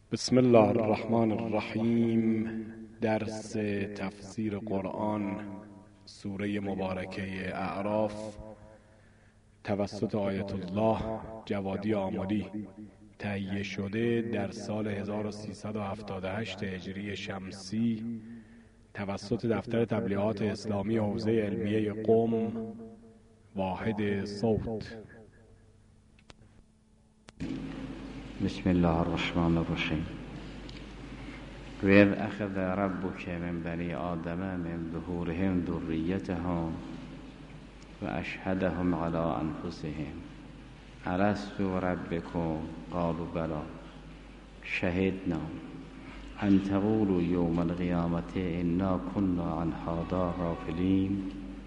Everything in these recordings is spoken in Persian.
بسم الله الرحمن الرحیم. درس تفسیر قرآن، سوره مبارکه اعراف، توسط آیت الله جوادی آملی تهیه شده در سال 1378 هجری شمسی توسط دفتر تبلیغات اسلامی حوزه علمیه قم، واحد صوت. بسم الله الرحمن الرحیم. وَإِذْ أَخَذَ رَبُّكَ مِنْ بَنِي آدَمَ مِنْ ظُهُورِهِمْ ذُرِّيَّتَهُمْ وَأَشْهَدَهُمْ عَلَى أَنفُسِهِمْ أَلَسْتُ بِرَبِّكُمْ قَالُوا بَلَى شَهِدْنَا أَنْ تَقُولُوا يَوْمَ الْقِيَامَةِ إِنَّا كُنَّا عَنْ هَذَا غَافِلِينَ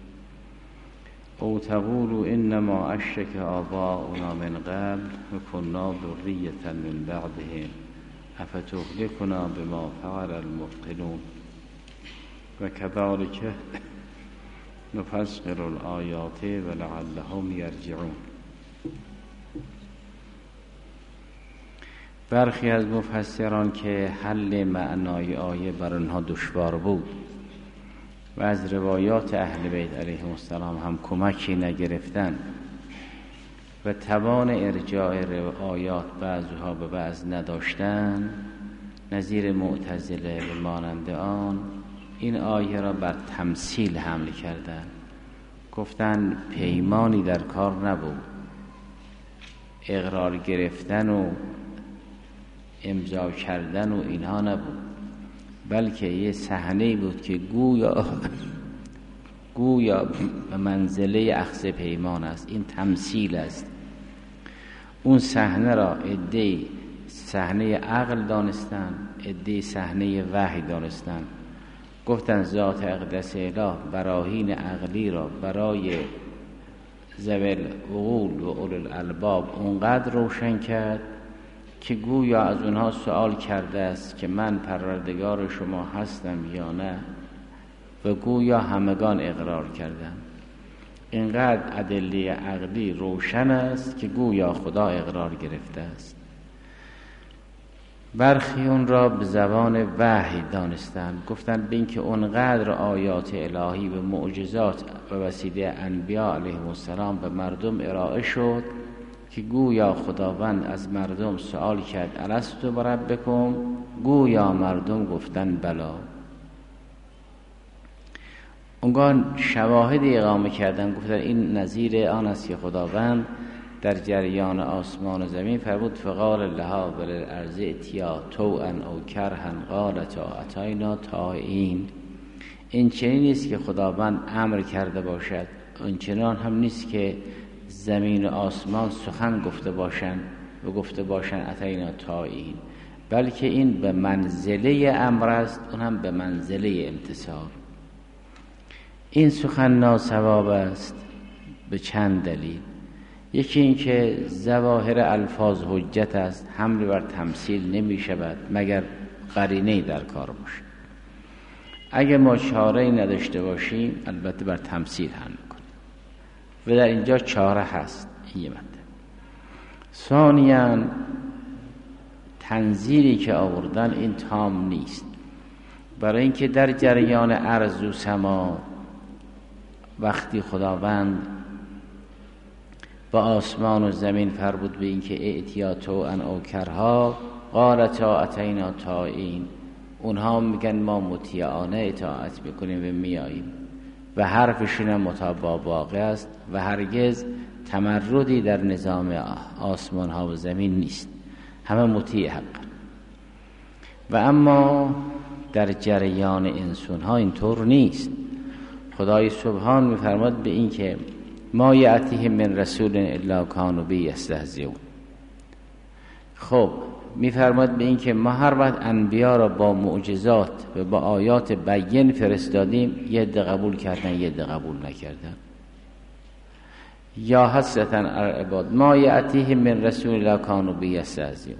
أو تقولوا إنما أشرك آباؤنا من قبل وكنا ذرية من بعدهم أفتهلكنا بما فعل المبطلون وكذلك نفصل الآيات ولعلهم يرجعون. برخی از مفسران که حل معنای آیه بر آنها دشوار بود و از روایات اهل بیت علیهم السلام هم کمکی نگرفتند و توان ارجاع آیات بعضها به بعض نداشتند، نظیر معتزله و مانند آن، این آیه را بر تمثیل حمل کردند. گفتند پیمانی در کار نبود، اقرار گرفتن و امضا کردن و اینها نبود، بلکه یه صحنه بود که گویا به منزله اخذ پیمان است. این تمثیل است. اون صحنه را عده‌ای صحنه عقل دانستن، عده‌ای صحنه وحی دانستن. گفتن ذات اقدس اله براهین عقلی را برای ذوی العقول و اولو الالباب اونقدر روشن کرد که گویا از اونها سوال کرده است که من پروردگار شما هستم یا نه، و گویا همگان اقرار کردند. اینقدر ادله عقلی روشن است که گویا خدا اقرار گرفته است. برخی اون را به زبان وحی دانستند. گفتند به اینکه اونقدر آیات الهی و معجزات به وسیله انبیا علیهم السلام به مردم ارائه شد که گویا خداوند از مردم سوال کرد الستو بربکم، گویا مردم گفتن بلا. اونگاه شواهدی اقامه کردن، گفتن این نظیر آن است که خداوند در جریان آسمان و زمین فرمود فقال لها وللارض ائتیا طوعا او کرها قالتا اتینا طائعین. این چنین نیست که خداوند امر کرده باشد، این چنان هم نیست که زمین و آسمان سخن گفته باشند و گفته باشند اتینا طائعین، بلکه این به منزله امر است، اون هم به منزله امتثال. این سخن ناصواب است به چند دلیل. یکی این که ظواهر الفاظ حجت است، حمل بر تمثیل نمی شود مگر قرینه‌ای در کار باشه. اگر ما چاره‌ای نداشته باشیم البته بر تمثیل حمل کنیم و در اینجا چاره هست. این مطلب. ثانیاً تنزیلی که آوردن این تام نیست، برای اینکه در جریان ارض و سما وقتی خداوند با آسمان و زمین فرمود به اینکه ائتیا طوعا او کرها قالتا اتینا طائعین، اونها میگن ما مطیعانه اطاعت میکنیم و میاییم و حرفشون هم مطابق واقع است و هرگز تمردی در نظام آسمان ها و زمین نیست، همه مطیع حق. و اما در جریان انسان ها اینطور نیست. خدای سبحان میفرماد به این که ما یأتیهم من رسول الا کانوا به یستهزئون. خب میفرماد به این که ما هر وقت انبیا را با معجزات و با آیات بین فرستادیم، یه عده قبول کردن یه عده قبول نکردن. یا حسرتا علی العباد ما یأتیهم من رسول الا کانوا به یستهزئون.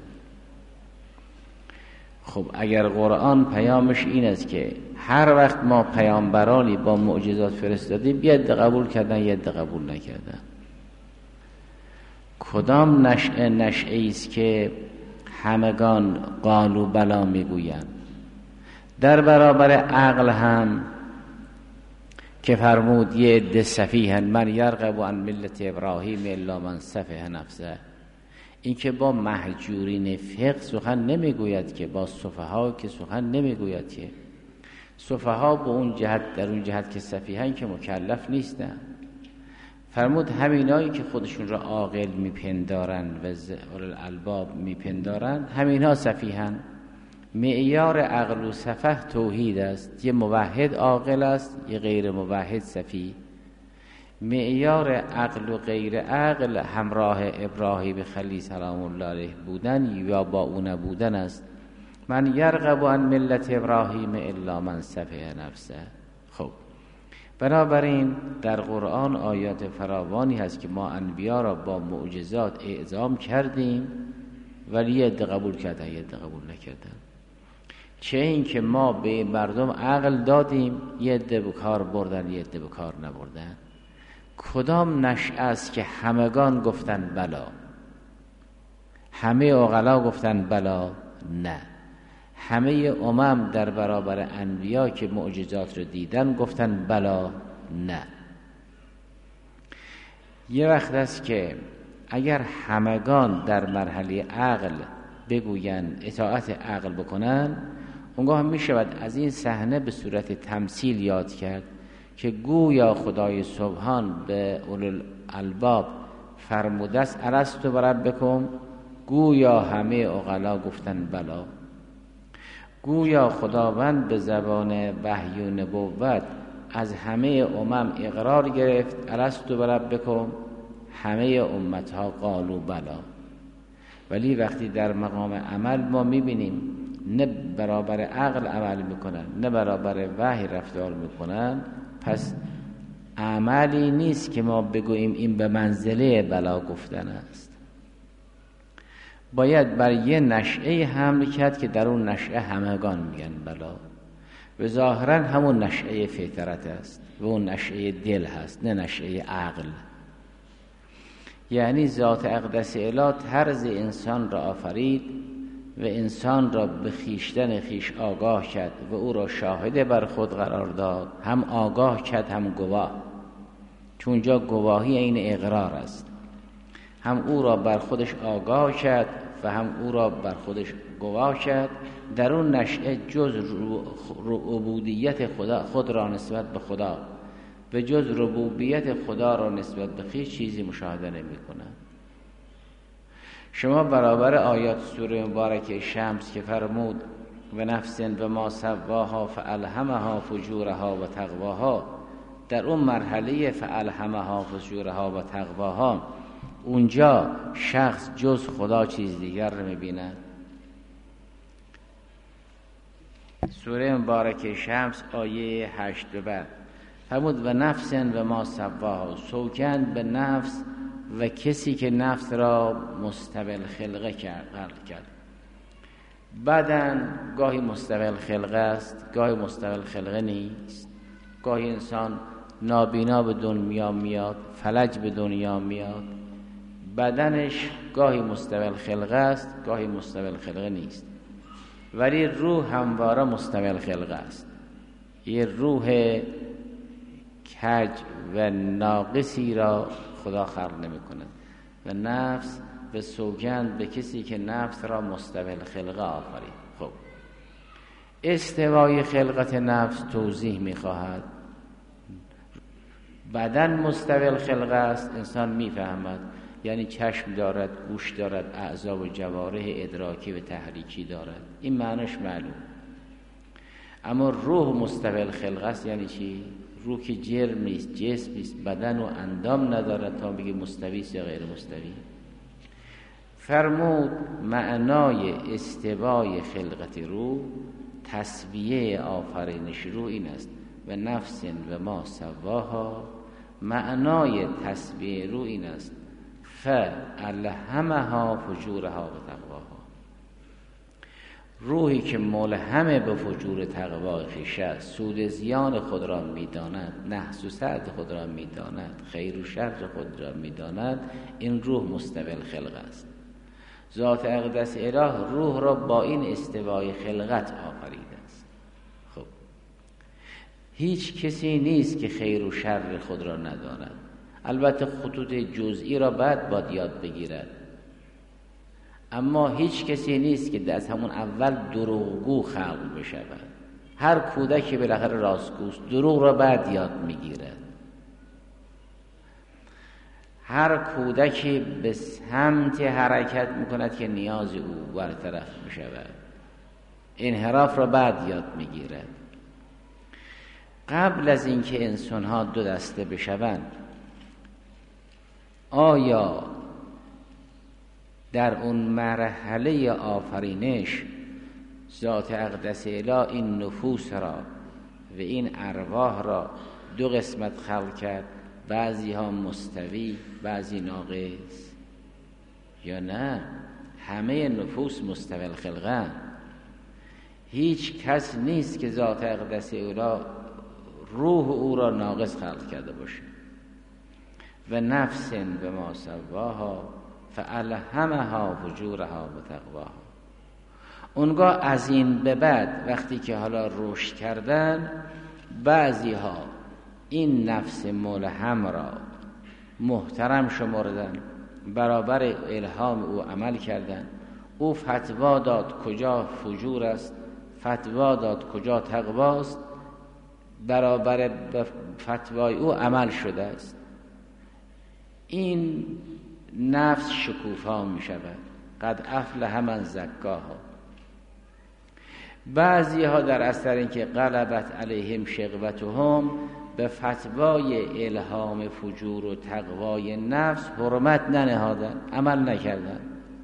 خب اگر قرآن پیامش این است که هر وقت ما پیامبرانی با معجزات فرستادیم، یه عده قبول کردن یه عده قبول نکردن، کدام نشعه است که همگان قالوا بلا میگویند. در برابر عقل هم که فرمود یه عده سفیهن من یرغب عن ملت ابراهیم الا من سفه نفسه، این که با مهجورین فقه سخن نمیگوید که با سفها که سخن نمیگوید که سفها به اون جهت در اون جهت که سفیهن که مکلف نیستن. فرمود همینایی که خودشون را عاقل میپندارن و اولو الالباب میپندارن همینها سفیهن. معیار عقل و سفه توحید است، یه موحد عاقل است، یه غیر موحد سفیه. معیار عقل و غیر عقل همراه ابراهیم خلیل سلام الله علیه بودن یا با او نبودن است. من یرغب عن ملت ابراهیم الا من سفه نفسه. خب بنابراین در قرآن آیات فراوانی هست که ما انبیا را با معجزات اعظام کردیم ولی یه عده قبول کردن یه عده قبول نکردن. چه این که ما به مردم عقل دادیم یه عده به کار بردن یه عده به کار نبردن. کدام نشأه است که همگان گفتن بلا؟ همه عقلا گفتن بلا؟ نه، همه امم در برابر انبیا که معجزات رو دیدن گفتن بلا؟ نه. یه وقت است که اگر همگان در مرحله عقل بگوین اطاعت عقل بکنن، اونگاه می شود از این صحنه به صورت تمثیل یاد کرد که گویا خدای سبحان به اولوالالباب فرموده است الستو بربکم، گویا همه عقلا گفتن بلا. گویا خداوند به زبان وحی و نبوت از همه امم اقرار گرفت الستو بربکم، همه امتها قالوا بلا. ولی وقتی در مقام عمل ما میبینیم نه برابر عقل عمل میکنن نه برابر وحی رفتار میکنن، پس عملی نیست که ما بگوییم این به منزله بلا گفتن است. باید بر یه نشأه حمل کرد که در اون نشأه همگان میگن بلا و ظاهرا همون نشأه فطرت است و اون نشأه دل هست نه نشأه عقل. یعنی ذات اقدس اله طرز انسان را آفرید و انسان را به خیشتن خیش آگاه کرد و او را شاهد بر خود قرار داد، هم آگاه کرد هم گواه، چون جا گواهی این اقرار است. هم او را بر خودش آگاه کرد و هم او را بر خودش گواه کرد. در اون نشأه جز عبودیت خود را نسبت به خدا و جز ربوبیت خدا را نسبت به خویش چیزی مشاهده نمی کنند. شما برابر آیات سوره مبارکه شمس که فرمود و نفس و ما سواها فالهمها فجورها و تقواها، در اون مرحله فالهمها فجورها و تقواها اونجا شخص جز خدا چیز دیگر رو می‌بیند. سوره مبارکه شمس آیه 8 به بعد فرمود و نفس و ما سواها، سوگند به نفس و کسی که نفس را مستقل خلقه کرد. بدن گاهی مستقل خلقه است، گاهی مستقل خلقه نیست. گاهی انسان نابینا به دنیا میاد، فلج به دنیا میاد. بدنش گاهی مستقل خلقه است، گاهی مستقل خلقه نیست. ولی روح همواره مستقل خلقه است. یه روح کج و ناقصی را خدا خلق نمی کند و نفس به سوگند به کسی که نفس را مستقل خلقه آفرید. خب استوای خلقت نفس توضیح می خواهد. بدن مستقل خلقه است، انسان می فهمد، یعنی چشم دارد، گوش دارد، اعضا و جوارح ادراکی و تحریکی دارد، این معنیش معلوم. اما روح مستقل خلقه است یعنی چی؟ روح که جرم نیست، جسم نیست، بدن و اندام ندارد تا بگه مستوی است یا غیر مستوی. فرمود معنای استوای خلقت روح، تسویه آفرینش روح این است و نفس و ما سواها، معنای تسویه روح این است فالهمها فجورها و تقواها. روحی که ملهم به فجور تقوا خویش است، سود زیان خود را میداند، نحس و سعد خود را میداند، خیر و شر خود را میداند، این روح مستقل خلق است. ذات اقدس اله روح را با این استوای خلقت آفریده است. خب هیچ کسی نیست که خیر و شر خود را نداند. البته خطوط جزئی را باید یاد بگیرد، اما هیچ کسی نیست که از همون اول دروغگو خلق بشود. هر کودکی بالاخره راستگوست، دروغ را باید یاد میگیرد. هر کودکی به سمت حرکت میکند که نیاز او برطرف میشود، انحراف را باید یاد میگیرد. قبل از اینکه انسان‌ها دو دسته بشوند، آیا در اون مرحله آفرینش ذات اقدس اله این نفوس را و این ارواح را دو قسمت خلق کرد، بعضی ها مستوی بعضی ناقص، یا نه همه نفوس مستوی الخلقه؟ هیچ کس نیست که ذات اقدس اله روح او را ناقص خلق کرده باشه. و نفس به ما سواها فالهمها فجورها و تقواها. اونگاه از این به بعد وقتی که حالا رشد کردن، بعضی ها این نفس ملهم را محترم شمردن، برابر الهام او عمل کردن. او فتوا داد کجا فجور است، فتوا داد کجا تقواست، برابر فتوای او عمل شده است. این نفس شکوفا می شود. قد افلح من زکاها. بعضی ها در اثر اینکه غلبت علیهم شقوتهم به فتوای الهام فجور و تقوای نفس حرمت ننهادن، عمل نکردن،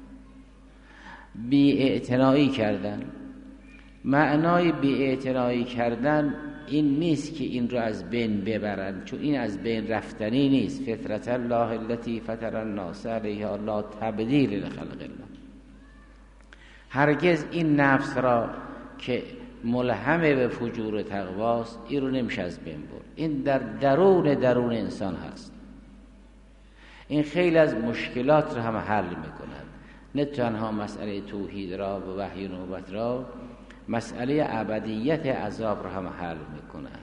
بی‌اعتنایی کردن. معنای بی‌اعتنایی کردن این نیست که این رو از بین ببرن، چون این از بین رفتنی نیست. فطرت الله التي فطر الناس علیها لا تبدیل لخلق الله. هرگز این نفس را که ملهم به فجور و تقواست، این رو نمیشه از بین برد. این در درون انسان هست. این خیلی از مشکلات را هم حل میکند، نه تنها مسئله توحید را و وحی و نبوت را، مسئله ابدیت عذاب را هم حل میکند.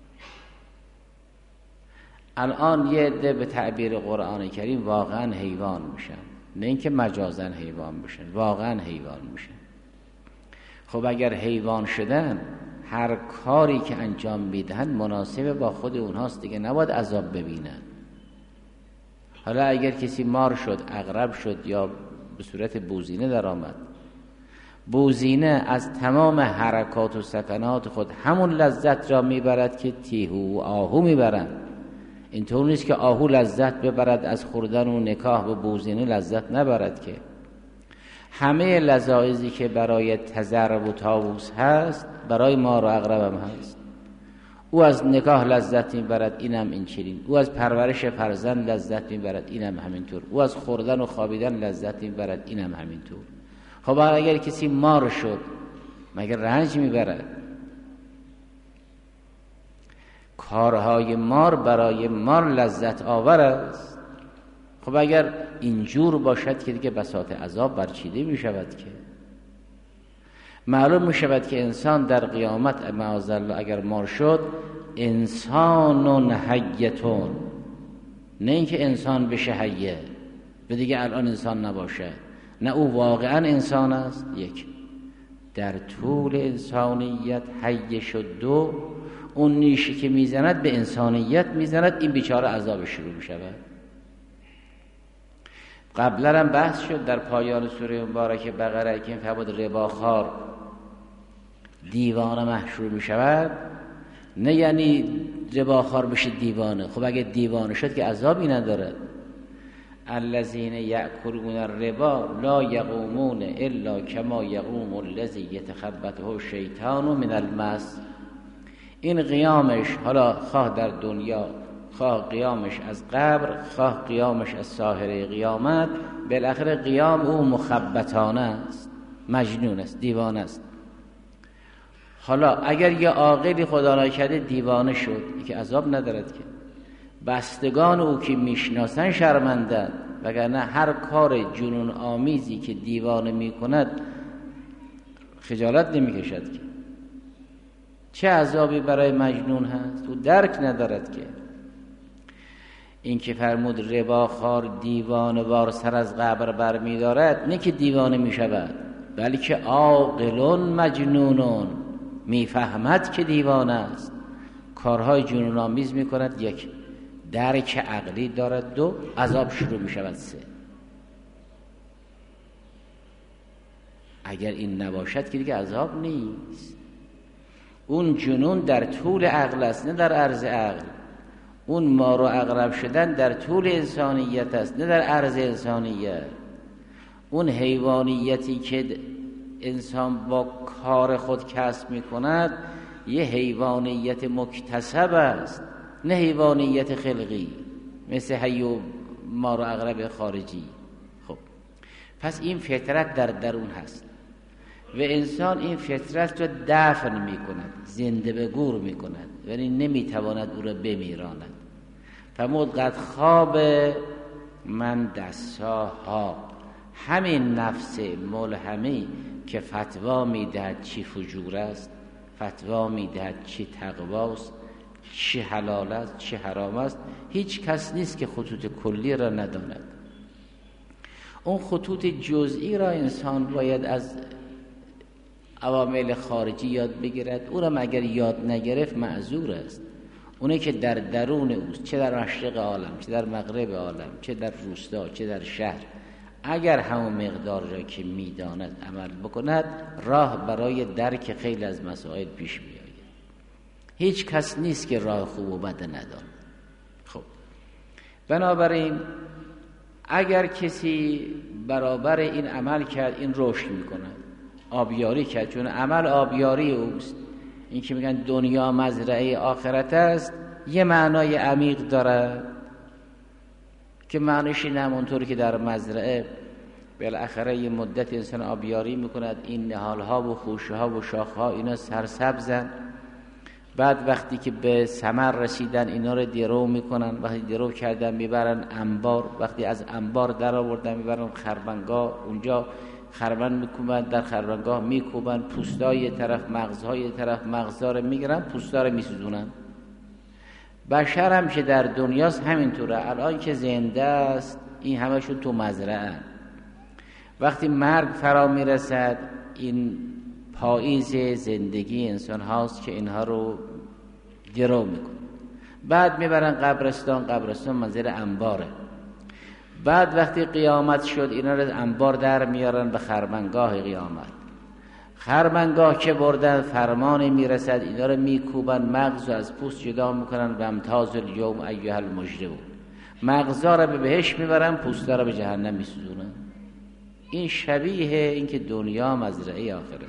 الان یه عده به تعبیر قرآن کریم واقعا حیوان میشن، نه اینکه مجازا حیوان بشن، واقعا حیوان میشن. خب اگر حیوان شدن، هر کاری که انجام میدهن مناسب با خود اونهاست دیگه، نباید عذاب ببینن. حالا اگر کسی مار شد، عقرب شد، یا به صورت بوزینه در آمد، بوزینه از تمام حرکات و سکنات خود همون لذت را میبرد که تیهو و آهو میبرند. اینطور نیست که آهو لذت ببرد از خوردن و نکاح، و بوزینه لذت نبرد. که همه لذایزی که برای تذر و طاووس هست، برای مار و عقرب هم هست. او از نکاح لذت میبرد، اینم این چنین. او از پرورش فرزند لذت میبرد، اینم همینطور. او از خوردن و خوابیدن لذت میبرد، اینم همینطور. خب اگر کسی مار شد، مگر رنج میبرد؟ کارهای مار برای مار لذت آور است. خب اگر اینجور باشد که دیگه بساط عذاب برچیده میشود. که معلوم میشود که انسان در قیامت معاذالله اگر مار شد، انسان حیتون، نه اینکه انسان بشه حیه و دیگه الان انسان نباشه، نه او واقعا انسان است. یک، در طول انسانیت حی شد. دو، اون نیشی که میزند به انسانیت میزند، این بیچاره عذاب شروع میشود. قبلا هم بحث شد در پایان سوره مبارکه بقره که این فرمود رباخوار دیوانه محشور میشود. نه یعنی رباخوار بشه دیوانه. خب اگه دیوانه شد که عذابی نداره. الذین یأکلون الربا لا یقومون الا کما یقوم الذی یتخبطه الشیطان من المس. این قیامش، حالا خواه در دنیا، خواه قیامش از قبر، خواه قیامش از ساحره قیامت، بالاخره قیام او مخبطانه است، مجنون است، دیوانه است. حالا اگر یه عاقلی خدا نکرده دیوانه شد، که عذاب ندارد. که بستگان او که میشناسن شرمندند، وگرنه هر کار جنون آمیزی که دیوانه می کند خجالت نمی کشد که. چه عذابی برای مجنون هست؟ او درک ندارد که. این که فرمود رباخوار دیوانه وار سر از قبر بر می دارد، نه که دیوانه می شود، بلکه عاقلون مجنونون، می فهمد که دیوانه است، کارهای جنون آمیز می کند. یک، درک عقلی دارد. دو، عذاب شروع می شود. سه، اگر این نباشد که دیگه عذاب نیست. اون جنون در طول عقل است، نه در عرض عقل. اون مار و عقرب شدن در طول انسانیت است، نه در عرض انسانیت. اون حیوانیتی که انسان با کار خود کسب می کند یه حیوانیت مکتسب است، نه حیوانیت خلقی مثل حی و مار و عقرب خارجی. خب پس این فطرت در درون هست و انسان این فطرت را دفن می کند، زنده به گور می کند، یعنی نمی تواند او را بمیراند. فرمود قد خواب من دساها، همین نفس ملهمی که فتوا می دهد چی فجور است، فتوا می دهد چی تقواست، چی حلال است، چی حرام است، هیچ کس نیست که خطوط کلی را نداند. اون خطوط جزئی را انسان باید از عوامل خارجی یاد بگیرد. او را اگر یاد نگرفت معذور است. اونه که در درون اوست، چه در مشرق عالم، چه در مغرب عالم، چه در روستا، چه در شهر، اگر همون مقدار را که میداند عمل بکند، راه برای درک خیلی از مسائل پیش میآید. هیچ کس نیست که راه خوب و بد نداند. خب بنابراین اگر کسی برابر این عمل کرد، این رشد میکند، آبیاری کرد، چون عمل آبیاری اوست. این که میگن دنیا مزرعه آخرت است، یه معنای عمیق داره که معنیش این همونطور که در مزرعه بالاخره یه مدت انسان آبیاری میکند، این نهالها و خوشها و شاخها اینا سرسبزن، بعد وقتی که به ثمر رسیدن اینا رو درو میکنن، وقتی درو کردن میبرن انبار، وقتی از انبار در آوردن میبرن خربنگاه، اونجا خربن میکوبن، در خربنگاه میکوبن، پوستای یه طرف مغزهای یه طرف مغزها رو میگیرن، پوستا رو میسوزونن. بشر هم که در دنیاست همینطوره. الان که زنده است این همشون تو مزرعه. وقتی مرگ فرا میرسد این پاییز زندگی انسان هاست که اینها رو درو میکن، بعد میبرن قبرستان، قبرستان منزل انباره. بعد وقتی قیامت شد اینا رو انبار در میارن به خرمنگاه قیامت. خرمنگاه که بردن فرمان میرسد، اینا رو میکوبن، مغز رو از پوست جدا میکنن و امتاز الیوم ایها المجرمون. مغزا رو به بهشت میبرن، پوستا رو به جهنم میسوزونن. این شبیه این که دنیا مزرعه آخرت.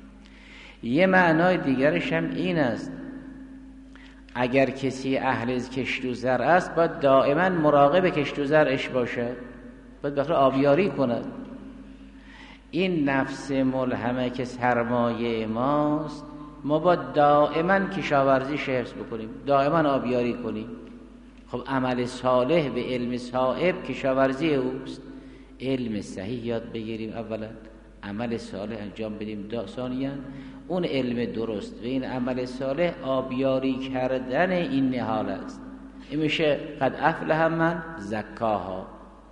یه معنای دیگرش هم این است، اگر کسی اهل کشت و زرع است باید دائما مراقب کشت و زرعش باشد، باید بخیر آبیاری کند. این نفس ملهمه که سرمایه ماست، ما باید دائما کشاورزیش حفظ بکنیم، دائما آبیاری کنیم. خب عمل صالح و علم صائب کشاورزی اوست. علم صحیح یاد بگیریم اولا، عمل صالح انجام بدیم ثانیاً اون علم درست و این عمل صالح آبیاری کردن این نهال است. این میشه قد افلح من زکاها.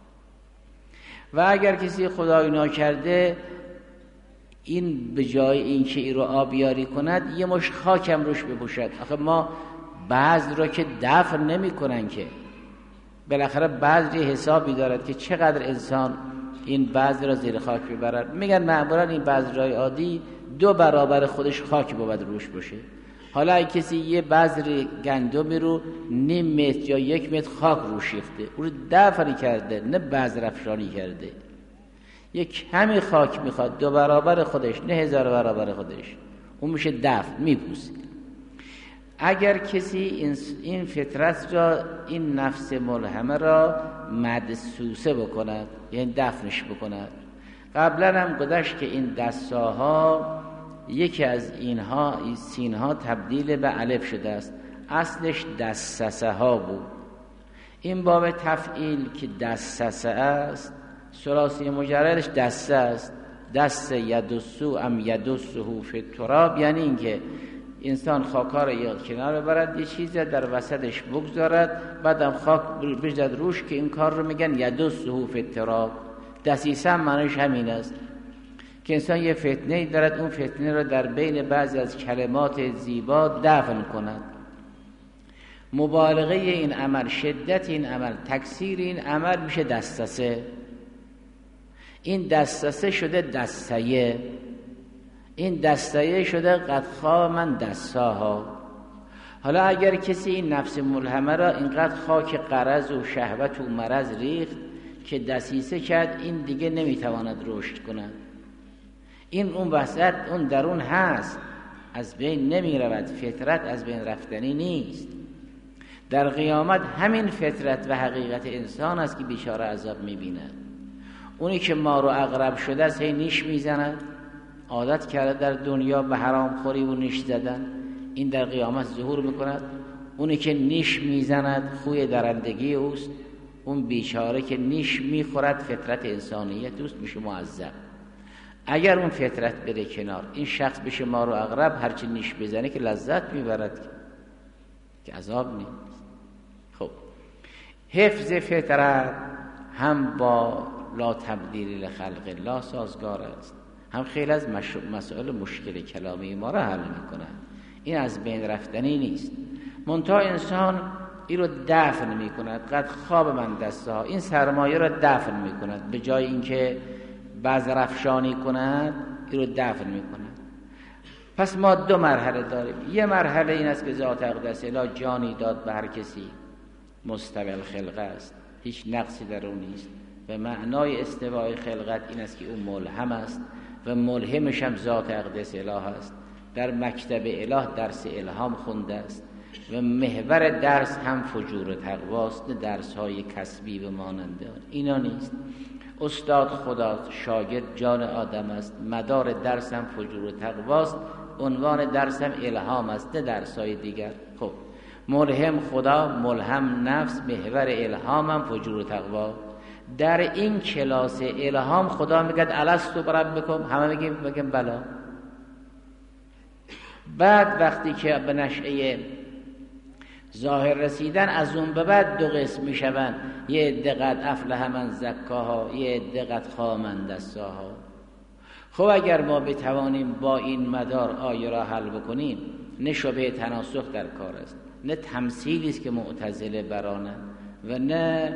و اگر کسی خدای ناکرده این به جای این که این رو آبیاری کند یه مش خاکم روش بپوشد. آخه ما بعض رو که دفن نمی کنن که، بالاخره بعضی حسابی دارد که چقدر انسان این بعضی را زیر خاک ببرد. میگن معمولا این بعضی عادی 2 برابر خودش خاک بود روش باشه. حالا اگه کسی یه بذر گندمی رو نیم متر یا 1 متر خاک روش ریخته، او رو دفن کرده، نه بذر افشانی کرده. یک کمی خاک میخواد 2 برابر خودش، نه 1000 برابر خودش، اون میشه دفن، میپوسه. اگر کسی این فطرت را، این نفس ملهمه را مدسوسه بکند، یعنی دفنش بکند. قبلا هم گذشت که این دساها یکی از اینها، این سینها تبدیل به الف شده است، اصلش دسسه ها بود. این باب تفعیل که دسسه است، ثلاثی مجردش دسته است. دست یدسو ام یدسه فی التراب، یعنی اینکه انسان خاکار یا کنار ببرد، یه چیزی در وسطش بگذارد، بعدم خاک بجد روش، که این کار رو میگن یدسه فی التراب. دسیسه هم معنیش همین است که انسان یه فتنه دارد، اون فتنه رو در بین بعضی از کلمات زیبا دفن کند. مبالغه این عمل، شدت این عمل، تکثیر این عمل میشه دستسه. این دستسه شده دستیه، این دستیه شده قد خواب من دستاها. حالا اگر کسی این نفس ملهمه را اینقدر خاک غرض و شهوت و مرض ریخت که دسیسه کرد، این دیگه نمیتواند رشد کند. این اون وسط اون درون هست، از بین نمی رود. فطرت از بین رفتنی نیست. در قیامت همین فطرت و حقیقت انسان است که بیچاره عذاب میبیند. اونی که مار و عقرب شده است، هی نیش میزند، عادت کرده در دنیا به حرام خوری و نیش زدن، این در قیامت ظهور میکند. اونی که نیش میزند خوی درندگی اوست، اون بیچاره که نیش میخورد فطرت انسانیت اوست، میشه معذب. اگر اون فطرت بره کنار، این شخص بشه مار و عقرب، هرچی نیش بزنه که لذت میبرد، که عذاب نیست. خب حفظ فطرت هم با لا تبدیل لخلق الله سازگار است، هم خیلی از مسائل مشکل کلامی ما را حل میکنه. این از بین رفتنی نیست. منتها انسان این رو دفن میکند. قد خواب من دسته ها، این سرمایه را دفن میکند. به جای اینکه بذرافشانی کند، این رو دفن میکند. پس ما دو مرحله داریم. یه مرحله این است که ذات اقدس اله جانی داد به هر کسی، مستوی الخلقه است، هیچ نقصی در اون نیست. و معنای استوای خلقت این است که اون ملهم است و ملهمش هم ذات اقدس اله است. در مکتب اله درس الهام خونده است و محور درس هم فجور و تقواست، نه درس های کسبی و ماننده اینا نیست. استاد خداست، شاگرد جان آدم است، مدار درس هم فجور و تقواست، عنوان درس هم الهام است، نه درس های دیگر. خب ملهم خدا، ملهم نفس، محور الهام هم فجور و تقوا. در این کلاس الهام خدا میگه الستو بربکم، همه میگیم بلا. بعد وقتی که به نشأه ظاهر رسیدن، از اون به بعد دو قسم میشوند. یه عده قد افلح من زکاها، یه عده قد خاب من دساها. خب اگر ما بتوانیم با این مدار آیه را حل بکنیم، نه شبه تناسخ در کار است، نه تمثیلی است که معتزله برانند، و نه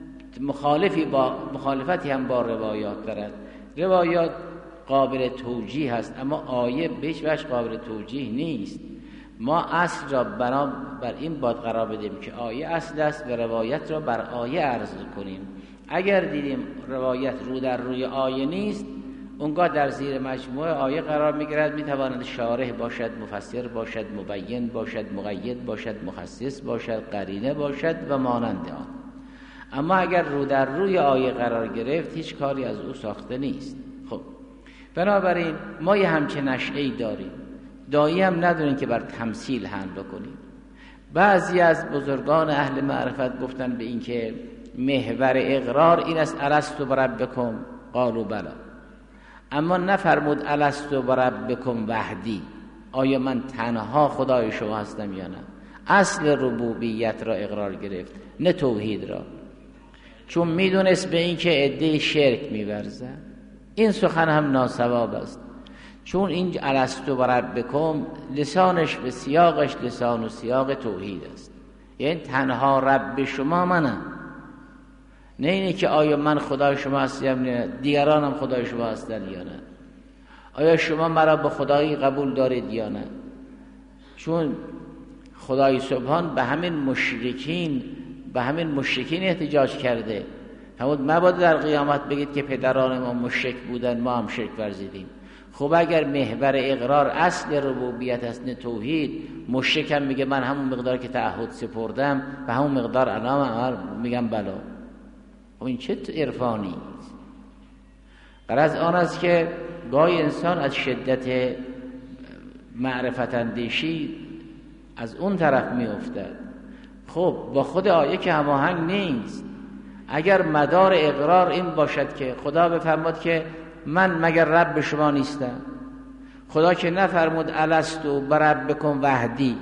مخالفتی هم با روایات دارد. روایات قابل توجیه هست، اما آیه بهش قابل توجیه نیست. ما اصل را بر این باید قرار بدیم که آیه اصل است و روایت را بر آیه عرض کنیم. اگر دیدیم روایت رو در روی آیه نیست، اونگاه در زیر مجموعه آیه قرار میگیرد. میتواند شارح باشد، مفسر باشد، مبین باشد، مقید باشد، مخصص باشد، قرینه باشد و مانند آن. اما اگر رو در روی آیه قرار گرفت، هیچ کاری از او ساخته نیست. خب بنابراین ما یه همچه نشأه‌ای داریم. دایی هم نداریم که بر تمثیل حمل بکنیم. بعضی از بزرگان اهل معرفت گفتن به این که محور اقرار این است الستو بربکم قالوا بلا، اما نفرمود الستو بربکم وحدی، آیا من تنها خدای شما هستم یا نه. اصل ربوبیت را اقرار گرفت، نه توحید را، چون میدونست به این که عده شرک می‌ورزن. این سخن هم ناصواب است، چون این الستو بربکم لسانش به سیاقش لسان و سیاق توحید است. یعنی تنها رب شما منم، نه اینه که آیا من خدای شما هستم یا دیگران هم خدای شما هستن یا نه، آیا شما مرا به خدایی قبول دارید یا نه. چون خدای سبحان به همین مشرکین احتجاج کرده. همون مبادا در قیامت بگید که پدران ما مشرک بودن، ما هم شرک ورزیدیم. خب اگر محور اقرار اصل ربوبیت است، نه توحید، مشرک هم میگه من همون مقدار که تعهد سپردم و همون مقدار الان میگم بلا. خب این چه عرفانی؟ غرض آن است که گاهی انسان از شدت معرفت اندیشی از اون طرف میافتد. خب با خود آیه که هماهنگ نیست. اگر مدار اقرار این باشد که خدا بفرماد که من مگر رب شما نیستم، خدا که نفرمود الستو بربکم وحدی،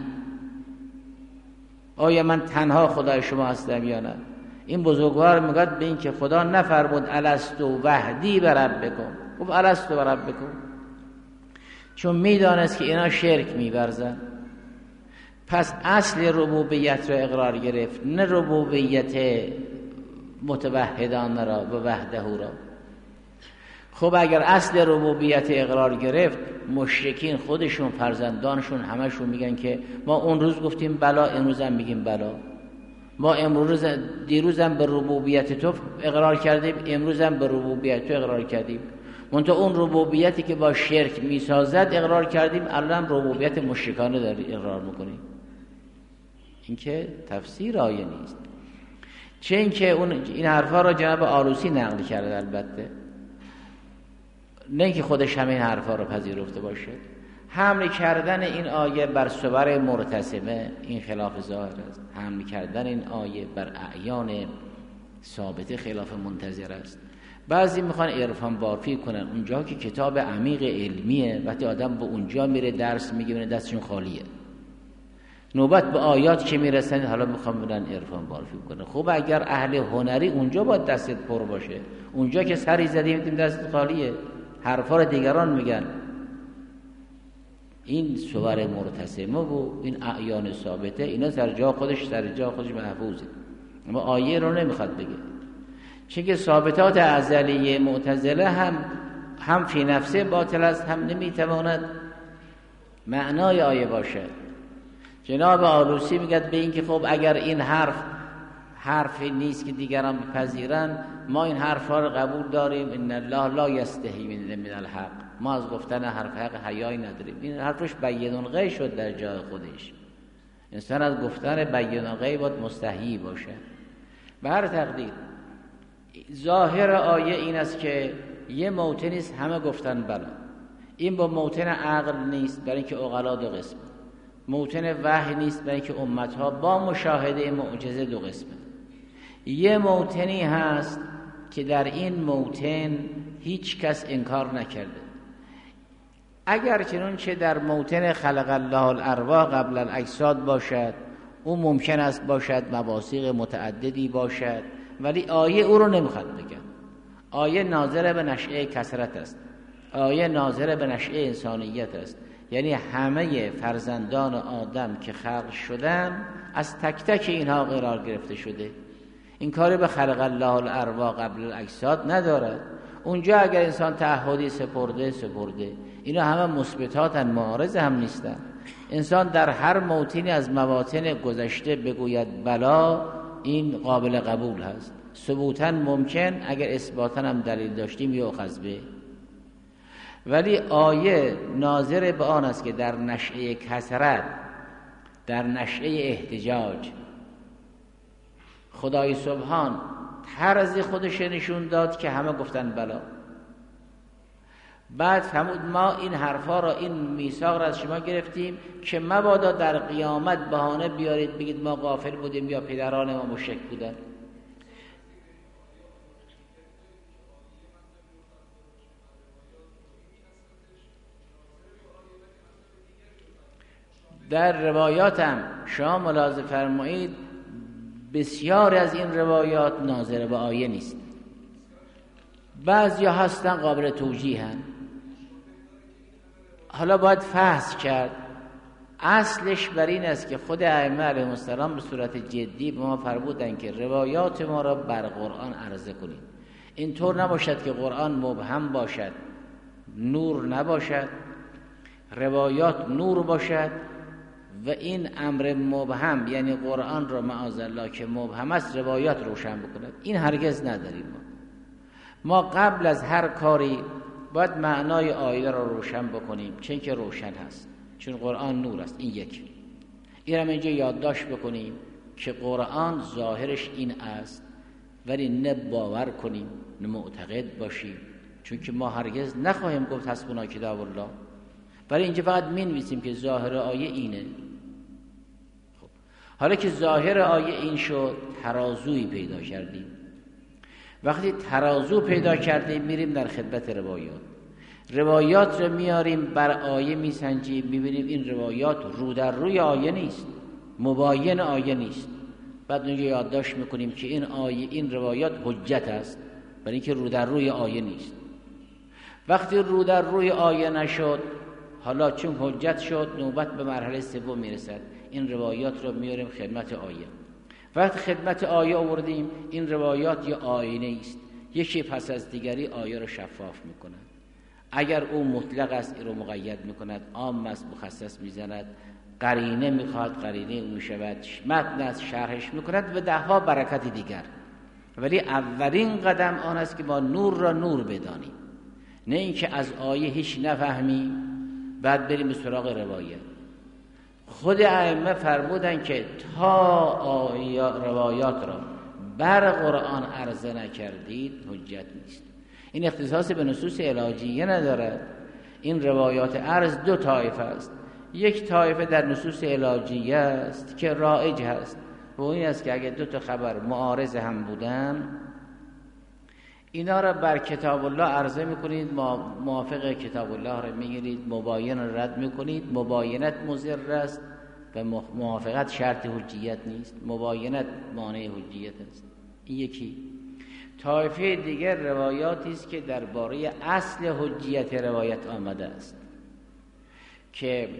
آیا من تنها خدای شما هستم یا نه؟ این بزرگوار میگوید به این که خدا نفرمود الستو وحدی بربکم، گفت الستو بربکم، چون میدانست که اینا شرک میورزن. پس اصل ربوبیت را اقرار گرفت، نه ربوبیت متوحدان را و وحده را. خب اگر اصل ربوبیت اقرار گرفت، مشرکین خودشون فرزندانشون همشون میگن که ما اون روز گفتیم بلا، امروز هم میگیم بلا، ما دیروز هم به ربوبیت تو اقرار کردیم، امروز هم به ربوبیت تو اقرار کردیم، منتها اون ربوبیتی که با شرک میسازد اقرار کردیم، الان ربوبیت مشرکانه داری اقرار میکنیم. این که تفسیر آیه نیست. چه اینکه این حرفا را جناب آلوسی نقل کرده، البته نه اینکه خودش همین حرفا را پذیرفته باشه. حمل کردن این آیه بر صور مرتسمه این خلاف ظاهر است. حمل کردن این آیه بر اعیان ثابته خلاف منتظر است. بعضی میخوان عرفان بافی کنن اونجا که کتاب عمیق علمیه، وقتی آدم به اونجا میره درس میگیره دستشون خالیه، نوبت به آیات که میرسن حالا میخوام برن عرفان بافی کنن. خب اگر اهل هنری اونجا باید دستت پر باشه، اونجا که سری زدی میدیم دستت خالیه، حرفا رو دیگران میگن. این صور مرتسمه و این اعیان ثابته اینا سر جا خودش محفوظه، اما آیه رو نمیخواد بگه. چون که ثابتات ازلیه معتزله هم فی نفسه باطل است، هم نمیتواند معنای آیه باشد. جناب آلوسی میگه به این که خب اگر این حرفی نیست که دیگران بپذیرن، ما این حرفا رو قبول داریم، ان الله لا یستحی من الحق، ما از گفتن حرف حق حیایی نداریم. این حرفش بیان غی شد در جای خودش. انسان از گفتن بیان غی باید مستحی باشه. به هر تقدیر ظاهر آیه این است که یه موطنی است همه گفتن بلا، این با موطن عقل نیست، برای اینکه عقلا دو قسم، موطن وحی نیست، برای اینکه امتها با مشاهده معجزه دو قسمه. یه موطنی هست که در این موطن هیچ کس انکار نکرده، اگر چنانچه در موطن خلق الله الارواح قبل الاجساد باشد، اون ممکن است باشد مواثیق متعددی باشد، ولی آیه او رو نمیخواد بگن. آیه ناظر به نشأه کثرت است، آیه ناظر به نشأه انسانیت است. یعنی همه فرزندان آدم که خلق شدن از تک تک اینها قرار گرفته شده. این کاری به خلق الله الارواح قبل الاجساد ندارد. اونجا اگر انسان تعهدی سپرده، اینا همه مثبتاتن، معارض هم نیستن. انسان در هر موطنی از مواطن گذشته بگوید بلا، این قابل قبول هست. ثبوتاً ممکن، اگر اثباتاً هم دلیل داشتیم یؤخذ به. ولی آیه ناظر به آن است که در نشأه کثرت، در نشأه احتجاج، خدای سبحان طرز خودش نشون داد که همه گفتن بلا. بعد فرمود ما این حرفا را، این میثاق را از شما گرفتیم که مبادا در قیامت بهانه بیارید بگید ما غافل بودیم یا پدران ما مشرک بودن. در روایات هم شما ملاحظه فرمایید بسیار از این روایات ناظر به آیه نیست، بعضی هستن قابل توجیه هن. حالا باید فحص کرد. اصلش بر این است که خود ائمه علیهم السلام به صورت جدی به ما فرمودن که روایات ما را بر قرآن عرضه کنید. اینطور نباشد که قرآن مبهم باشد، نور نباشد، روایات نور باشد و این امر مبهم، یعنی قرآن را معاذالله که مبهم است، روایات روشن بکند. این هرگز نداریم. ما قبل از هر کاری باید معنای آیه را روشن بکنیم، چون که روشن هست، چون قرآن نور است. این یک. این هم اینجا یادداشت بکنیم که قرآن ظاهرش این است، ولی نه باور کنیم نه معتقد باشیم، چون که ما هرگز نخواهیم گفت حسبنا کتاب الله. برای اینجا فقط می‌نویسیم که ظاهر آیه اینه. خب حالا که ظاهر آیه این شد، ترازویی پیدا کردیم. وقتی ترازو پیدا کردیم میریم در خدمت روایات رو میاریم بر آیه میسنجیم، میبینیم این روایات رو در روی آیه نیست، مباین آیه نیست. بعد اونجا یادداشت میکنیم که این روایات حجت است، برای اینکه رو در روی آیه نیست. وقتی رو در روی آیه نشد، حالا چون حجت شد، نوبت به مرحله سوم میرسد. این روایات رو میاریم خدمت آیه. وقتی خدمت آیه آوردیم، این روایات یا آینه است، یکی پس از دیگری آیه رو شفاف میکنند. اگر او مطلق است، این رو مقید میکند، عام است مخصص میزند، قرینه میخواد قرینه او میشود، متن است شرحش میکند و دهها برکت دیگر. ولی اولین قدم آن است که ما نور را نور بدانیم، نه اینکه از آیه هیچ نفهمیم بعد بریم به سراغ روایت. خود ائمه فرمودن که تا روایات را بر قرآن عرضه نکردید حجت نیست. این اختصاص به نصوص علاجیه ندارد. این روایات عرض دو طایفه است. یک طایفه در نصوص علاجیه است که رایج هست و این است که اگر دو تا خبر معارض هم بودن، اینا را بر کتاب الله عرضه میکنید، موافق کتاب الله را میگیرید، مباین را رد میکنید. مباینت مضر است و موافقت شرط حجیت نیست، مباینت مانع حجیت است. این یکی. طایفه دیگر روایاتی است که درباره اصل حجیت روایت آمده است که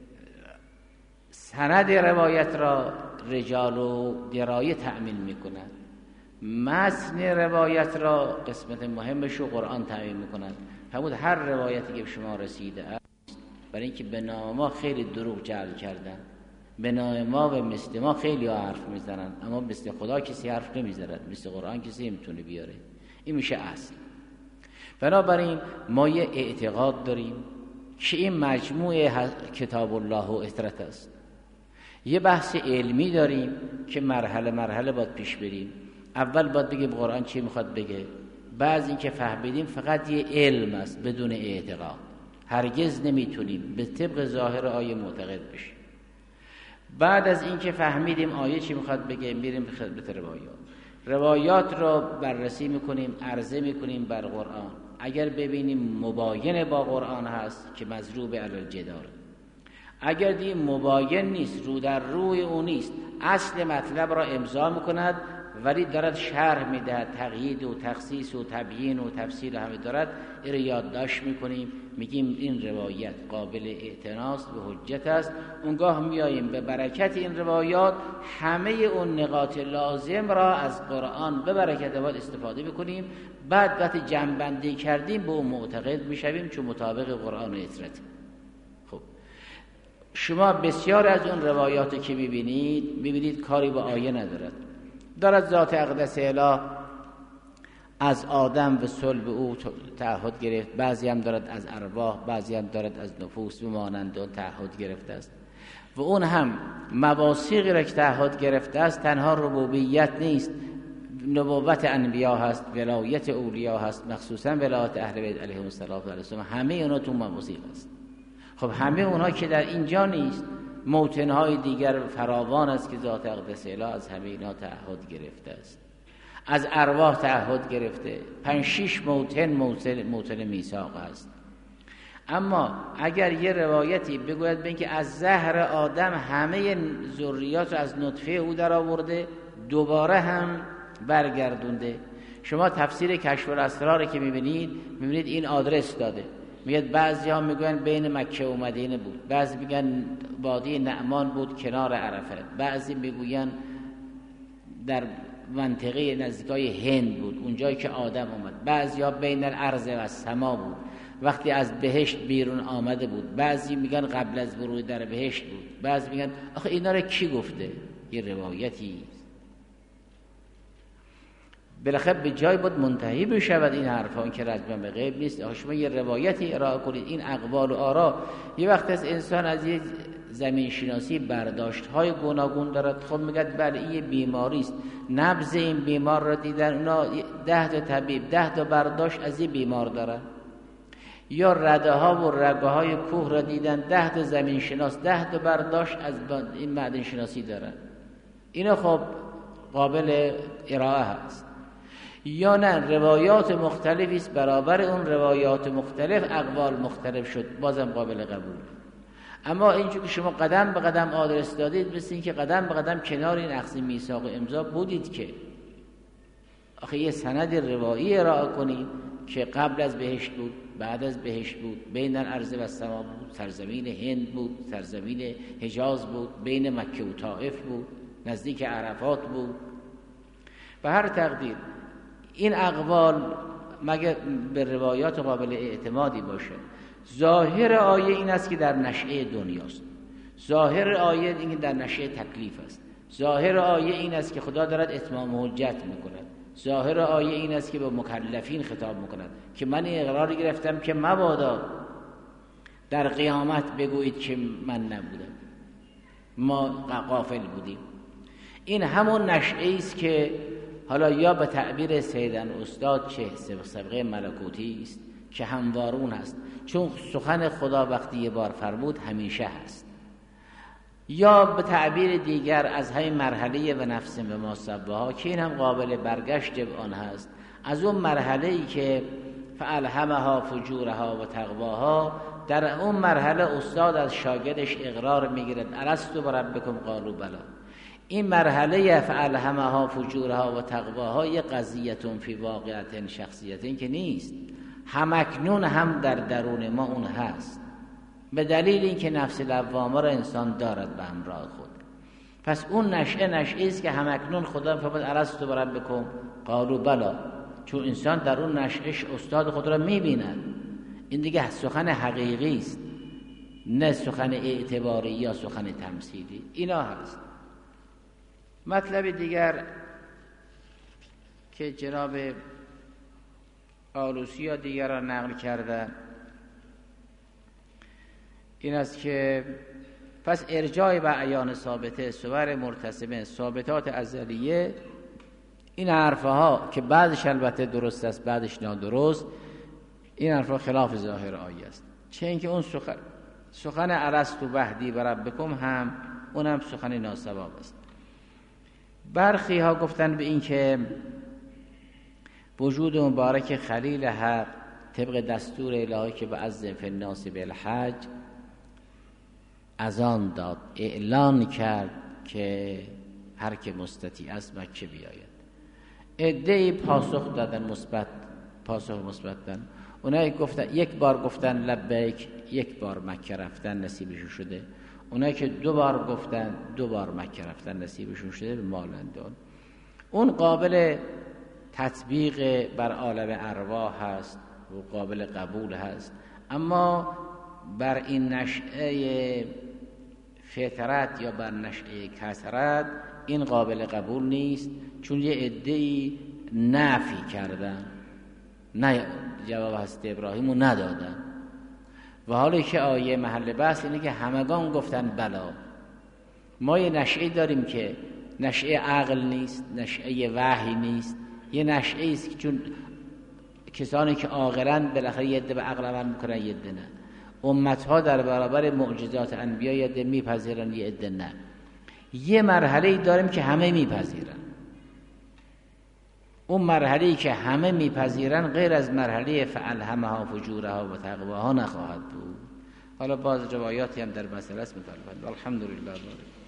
سند روایت را رجال و درایه تأمین میکنند، متن روایت را قسمت مهمش رو قرآن تأمین میکنند. همون هر روایتی که به شما رسیده است، برای اینکه به نام ما خیلی دروغ جعل کردن، به نام ما و مثل ما خیلی حرف میزنن، اما مثل خدا کسی حرف نمیزند، مثل قرآن کسی نمیتونه بیاره. این میشه اصل. بنابراین ما یه اعتقاد داریم که این مجموعه کتاب الله و اطرت است. یه بحث علمی داریم که مرحله مرحله باید پیش بریم. اول باید بگیم قرآن چی میخواد بگه. بعض این که فهمیدیم فقط یه علم است بدون اعتقاد. هرگز نمیتونیم به طبق ظاهر آیه معتقد بشیم. بعد از این که فهمیدیم آیه چی میخواد بگه، میریم به خدمت روایات را بررسی میکنیم، عرضه میکنیم بر قرآن. اگر ببینیم مباین با قرآن هست که مضروب علی الجدار، اگر دیم مباین نیست، رو در روی اون نیست، اصل مطلب را امضا میکند ولی دارد شرح میدهد، تقیید و تخصیص و تبیین و تفسیر همه دارد، این را یادداشت میکنیم، میگیم این روایت قابل اعتناست و حجت است. اونگاه میاییم به برکت این روایات همه اون نقاط لازم را از قرآن به برکت باید استفاده بکنیم. بعد وقتی جمع‌بندی کردیم به اون معتقد میشویم چون مطابق قرآن و اطرت. خب شما بسیار از اون روایات که میبینید کاری با آیه ندارد. دارد ذات اقدس اله از آدم و صلب او تعهد گرفت، بعضی هم دارد از ارواح، بعضی هم دارد از نفوس و مانند اون تعهد گرفته است و اون هم مواثیقی را که تعهد گرفته است تنها ربوبیت نیست، نبوت انبیا هست، ولایت اولیا هست، مخصوصا ولایت اهل بیت علیهم السلام، همه اونا تو مواثیق است. خب همه اونها که در اینجا نیست، موطنهای دیگر فراوان است که ذات اقدس اله از همه اینا تعهد گرفته است، از ارواح تعهد گرفته، 5-6 موطن میثاق است. اما اگر یه روایتی بگوید بین که از زهر آدم همه ذریات رو از نطفه او در آورده، دوباره هم برگردونده. شما تفسیر کشف الاسرار که میبینید این آدرس داده، میگه بعضی ها میگن بین مکه و مدینه بود، بعضی میگن وادی نعمان بود کنار عرفه، بعضی میگوین در منطقه نزدیکای هند بود اونجایی که آدم اومد، بعضی ها بین الارض و السما بود وقتی از بهشت بیرون آمده بود، بعضی میگن قبل از ورود در بهشت بود، بعضی میگن آخه اینا رو کی گفته؟ یه روایتی بالاخره به جای بود منتهی بشود این حرفا، این که رجبا به غیب نیست. آخه شما یه روایتی ارائه کنید. این اقوال و آرا یه وقت از انسان از یه زمین شناسی برداشت های گوناگون دارد. خب میگه بله این یه بیماری است، نبض این بیمار را دیدن، اونا 10 تا طبیب 10 تا برداشت از این بیمار دارن، یا رده ها و رگه های کوه را دیدن 10 تا زمین شناس 10 تا برداشت از این معدن شناسی دارن. اینا خب قابل ارائه هست. یا نه روایات مختلفی است، برابر اون روایات مختلف اقوال مختلف شد، بازم قابل قبول. اما اینجور که شما قدم به قدم آدرس دادید، مثل این که قدم به قدم کنار این اخذ میثاق امضا بودید که آخه یه سند روایی ارائه کنید که قبل از بهشت بود، بعد از بهشت بود، بین الارض و السما بود، سرزمین هند بود، سرزمین حجاز بود، بین مکه و طائف بود، نزدیک عرفات بود. به هر تقدیر این اقوال مگر به روایات قابل اعتمادی باشه. ظاهر آیه این است که در نشأه دنیاست، ظاهر آیه این که در نشأه تکلیف است، ظاهر آیه این است که خدا دارد اتمام حجت میکند، ظاهر آیه این است که به مکلفین خطاب میکند که من اقرار گرفتم که مبادا در قیامت بگویید که من نبودم، ما غافل بودیم. این همون نشأه است که حالا یا به تعبیر سیدن استاد چه سبقه ملکوتی است که هموارون است، چون سخن خدا وقتی یه بار فرمود همیشه هست، یا به تعبیر دیگر از همین مرحله و نفس به ما سبها که این هم قابل برگشت آن هست، از اون مرحله‌ای که فالهمها فجورها و تقواها، در اون مرحله استاد از شاگردش اقرار میگیرد الست بربکم قالوا بلی. این مرحله فالهمها فجورها و تقواها یه قضیتون فی واقعیت شخصیتین که نیست، همکنون هم در درون ما اون هست، به دلیل اینکه نفس لوامه را انسان دارد به همراه خود. پس اون نشأه است که همکنون خدا فرمود الست بربکم قالوا بلی، چون انسان در اون نشأهش استاد خود را میبیند. این دیگه سخن حقیقی است، نه سخن اعتباری یا سخن تمثیلی. اینا هست. مطلب دیگر که جناب آلوسی یا دیگران نقل کردن این است که پس ارجاع به اعیان ثابته صور مرتسمه ثابتات ازلیه، این حرفها که بعضش البته درست است بعضش نادرست، این حرفها خلاف ظاهر آیه است. چه اینکه اون سخن الست وحدی بربکم هم اونم سخن ناسواب است. برخی ها گفتن به این که وجود مبارک خلیل حق طبق دستور الهی که بعض فی الناس بالحج از آن داد، اعلان کرد که هر که مستطیع است مکه بیاید. عده‌ای پاسخ دادن پاسخ مثبت دادن. اونایی گفتن یک بار گفتن لبیک، یک بار مکه رفتن نصیبشون شده. اونایی که دو بار گفتن دو بار مکه رفتن نصیبشون شده به مالندون. اون قابل تطبیق بر عالم ارواح هست و قابل قبول هست، اما بر این نشأه فطرت یا بر نشأه کثرت این قابل قبول نیست، چون یه عده‌ای نفی کردن، نه جواب حضرت ابراهیم رو ندادن. و حالا که آیه محل بحث اینه که همگان گفتن بلا. ما یه نشأه داریم که نشأه عقل نیست، نشأه وحی نیست، یه نشأه است که چون کسانی که عاقلن بالاخره یه عده به عقل عمل میکنن یه عده نه. امتها در برابر معجزات انبیا یه عده میپذیرن یه عده نه. یه مرحله‌ای داریم که همه میپذیرن. اون مرحله‌ای که همه میپذیرن غیر از مرحله فالهمها فجورها و تقواها نخواهد بود. حالا باز روایاتی هم در مسئله است مطالبه. الحمدلله.